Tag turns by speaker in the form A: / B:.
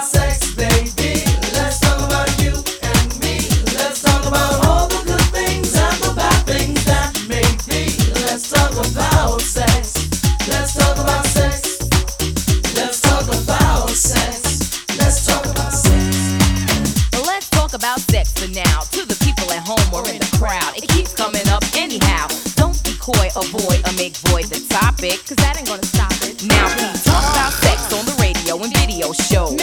A: sex, baby. Let's talk about you and me. Let's talk about all the good things and the bad things that may be. Let's talk about sex. Let's talk about sex. Let's talk about sex. Let's talk about sex.
B: Well, let's talk about sex for now. To the people at home or in the crowd, it keeps coming up anyhow. Don't be coy, avoid, or make void the topic, cause that ain't gonna stop it. Now, please talk about sex on the radio and video shows.